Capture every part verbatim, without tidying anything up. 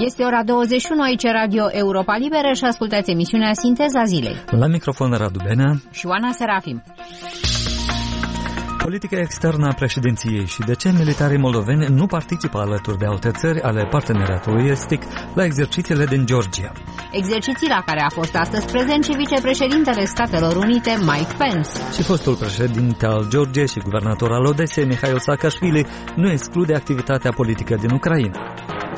Este ora douăzeci și unu, aici Radio Europa Liberă și ascultați emisiunea Sinteza Zilei. La microfon Radu Benea și Oana Serafim. Politica externă a președinției și de ce militarii moldoveni nu participă alături de alte țări ale parteneriatului estic la exercițiile din Georgia. Exerciții la care a fost astăzi prezent și vicepreședintele Statelor Unite, Mike Pence. Și fostul președinte al Georgiei și guvernator al Odesei, Mihail Saakashvili, nu exclude activitatea politică din Ucraina.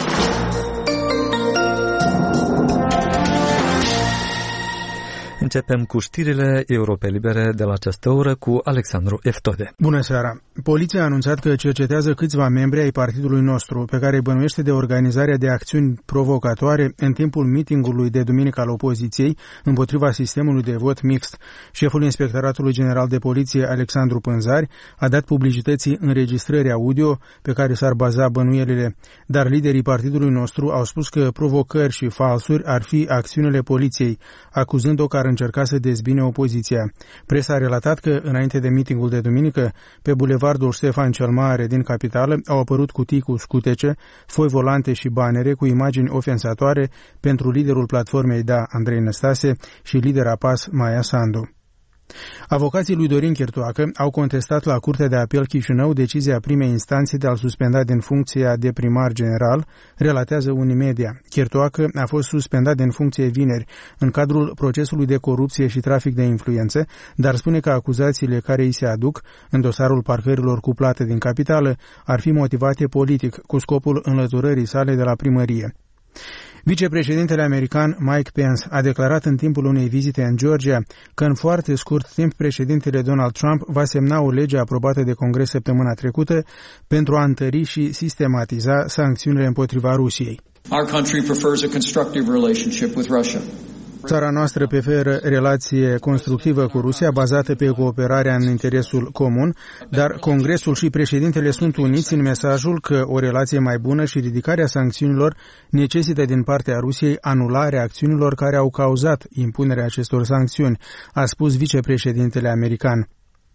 Începem cu știrile Europei Libere de la această oră cu Alexandru Eftode. Bună seara! Poliția a anunțat că cercetează câțiva membri ai partidului nostru, pe care îi bănuiește de organizarea de acțiuni provocatoare în timpul mitingului de duminică al opoziției împotriva sistemului de vot mixt. Șeful Inspectoratului General de Poliție, Alexandru Pânzari, a dat publicității înregistrări audio pe care s-ar baza bănuielile, dar liderii partidului nostru au spus că provocări și falsuri ar fi acțiunile poliției, acuzând-o că ar încerca să dezbine opoziția. Presa a relatat că, înainte de mitingul de duminică, pe bulevardul Ștefan cel Mare din capitală au apărut cutii cu scutece, foi volante și banere cu imagini ofensatoare pentru liderul platformei Da, Andrei Năstase, și lidera P A S, Maia Sandu. Avocații lui Dorin Chirtoacă au contestat la Curtea de Apel Chișinău decizia primei instanțe de a-l suspenda din funcția de primar general, relatează Unimedia. Chirtoacă a fost suspendat din funcție vineri în cadrul procesului de corupție și trafic de influențe, dar spune că acuzațiile care îi se aduc în dosarul parcărilor cuplate din capitală ar fi motivate politic cu scopul înlăturării sale de la primărie. Vicepreședintele american Mike Pence a declarat în timpul unei vizite în Georgia că în foarte scurt timp președintele Donald Trump va semna o lege aprobată de Congres săptămâna trecută pentru a întări și sistematiza sancțiunile împotriva Rusiei. Our country prefers a constructive relationship with Russia. Țara noastră preferă relație constructivă cu Rusia, bazată pe cooperarea în interesul comun, dar Congresul și președintele sunt uniți în mesajul că o relație mai bună și ridicarea sancțiunilor necesită din partea Rusiei anularea acțiunilor care au cauzat impunerea acestor sancțiuni, a spus vicepreședintele american.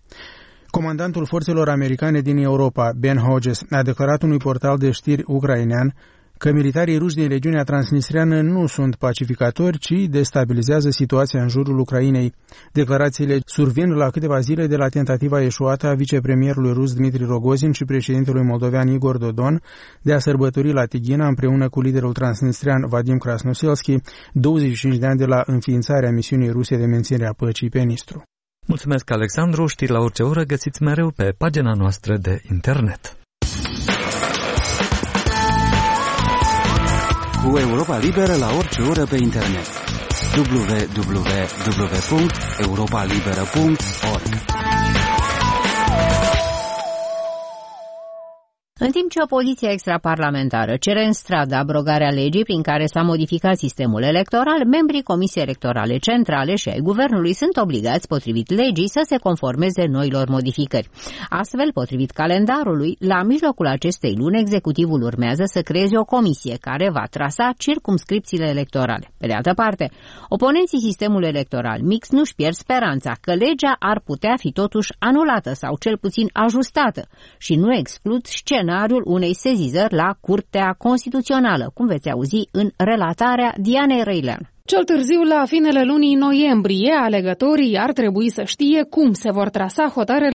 Comandantul forțelor americane din Europa, Ben Hodges, a declarat unui portal de știri ucrainean că militarii ruși din regiunea transnistreană nu sunt pacificatori, ci destabilizează situația în jurul Ucrainei. Declarațiile survin la câteva zile de la tentativa eșuată a vicepremierului rus Dmitri Rogozin și președintelui moldovean Igor Dodon de a sărbători la Tighina împreună cu liderul transnistrean Vadim Krasnoselski douăzeci și cinci de ani de la înființarea misiunii ruse de menținere a păcii pe Nistru. Mulțumesc, Alexandru. Știri la orice oră găsiți mereu pe pagina noastră de internet. Cu Europa Liberă la orice oră pe internet. w w w punct europa liberă punct org. În timp ce opoziția extraparlamentară cere în stradă abrogarea legii prin care s-a modificat sistemul electoral, membrii Comisiei Electorale Centrale și ai Guvernului sunt obligați, potrivit legii, să se conformeze noilor modificări. Astfel, potrivit calendarului, la mijlocul acestei luni, executivul urmează să creeze o comisie care va trasa circumscripțiile electorale. Pe de altă parte, oponenții sistemului electoral mix nu-și pierd speranța că legea ar putea fi totuși anulată sau cel puțin ajustată și nu exclud scenariul unei sezizări la Curtea Constituțională, cum veți auzi în relatarea Dianei Răilean. Cel târziu, la finele lunii noiembrie, alegătorii ar trebui să știe cum se vor trasa hotărârile